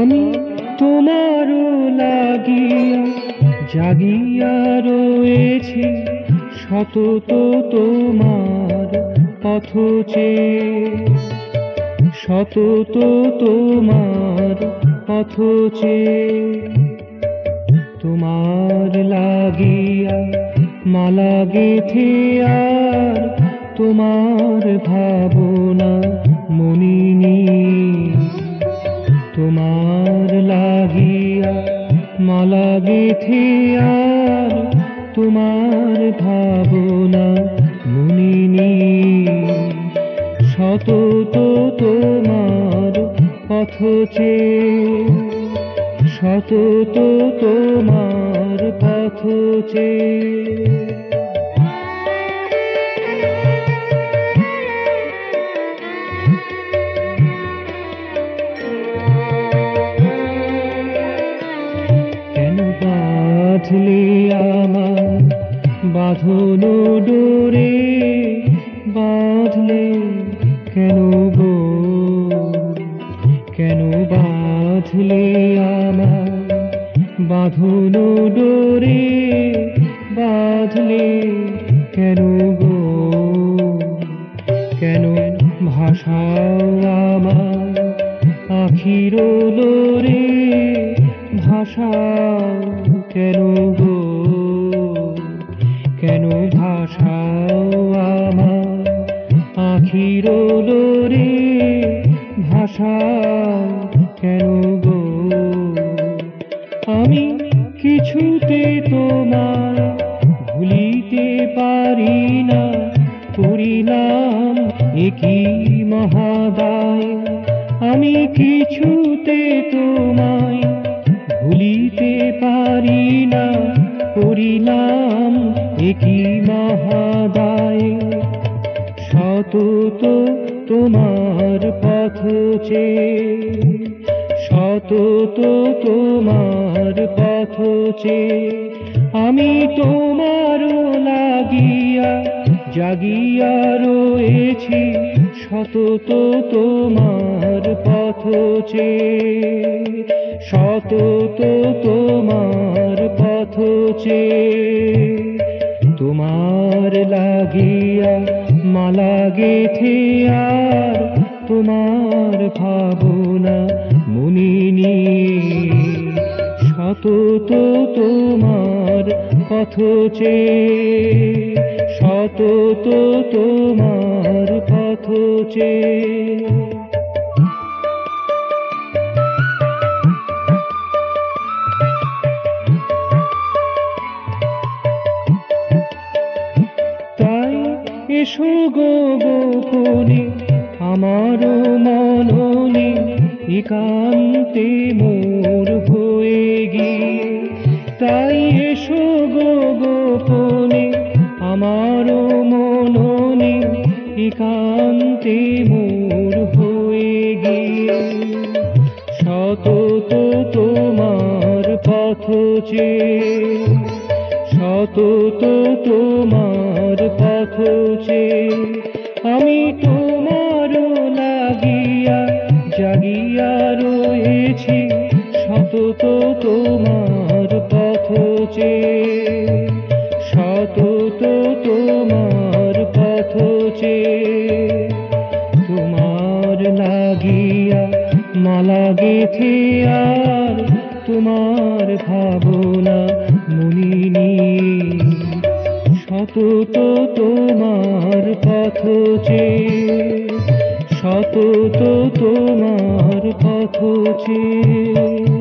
আমি তোমারও লাগিয়া জাগিয়া রয়েছি, সতত তোমার পথ চেয়ে, সতত তোমার পথ চেয়ে। তোমার লাগিয়া মালা গেথে আর তোমার ভাবনা মনিনি, তোমার লাগিয়া মালা গেথে আর তোমার ভাবনা মনিনি। সতত তোমার পথ চেয়ে, সতত তোমার পথ চেয়ে। কেন বাঁধলে আমার বাঁধন ডোরে, বাঁধলে কেন গো, কেন বাঁধলে আমার বাঁধন ডোরে, বাঁধলে কেন গো, কেন ভাষাও আমার আখির লোরে, ভাষাও কেন গো, কেন ভাষাও আমার আখির লোরে, ভাষাও কেন গো। আমি কিছুতে তোমার ভুলিতে পারি না, করিলাম একই মহাদায়। আমি কিছুতে তোমায় ভুলিতে পারি না, করিলাম একই মহাদায়। সতত তোমার পথ চেয়ে, সতত তোমার পথ চেয়ে। আমি তোমারও লাগিয়া জাগিয়া রয়েছি, সতত তোমার পথ চেয়ে, সতত তোমার পথ চেয়ে। তোমার লাগিয়া মালা গেথে আর তোমার ভাবনা মনিনি। সতত তোমার পথ চেয়ে, সতত তোমার পথ চেয়ে। তাই এসো গো গোপনে আমারও মননে, একান্তে মোর হয়ে গিয়ে। তাই এসো গো গোপনে আমারও মননে, একান্তে মোর হয়ে গিয়ে। সতত তোমার পথ চেয়ে, সতত তোমার পথ চেয়ে। আমি তোমারও লাগিয়া জাগিয়া রয়েছি, সতত তোমার পথ চেয়ে, সতত তোমার পথ চেয়ে। তোমার লাগিয়া মালা গেথে আর তোমার ভাবনা মনিনি। সতত তোমার পথ চেয়ে, সতত তোমার পথ চেয়ে।